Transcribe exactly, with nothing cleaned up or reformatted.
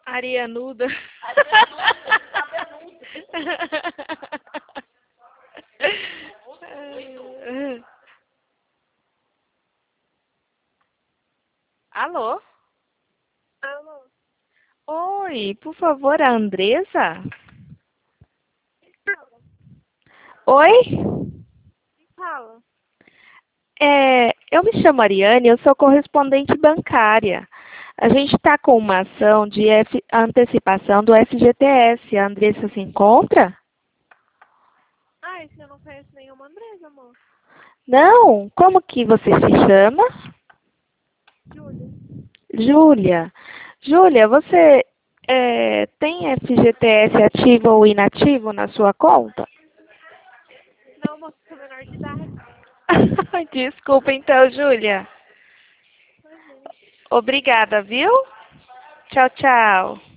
Arianuda. Alô? Alô? Oi, por favor, a Andressa? Fala. Oi? Fala. É, eu me chamo Ariane, eu sou correspondente bancária. A gente está com uma ação de F, antecipação do F G T S. A Andressa se encontra? Ah, esse eu não conheço nenhuma Andresa, amor. Não? Como que você se chama? Júlia. Júlia. Júlia, você é, tem F G T S ativo ou inativo na sua conta? Não, moço, sou menor de idade. Desculpa então, Júlia. Imagina. Obrigada, viu? Tchau, tchau.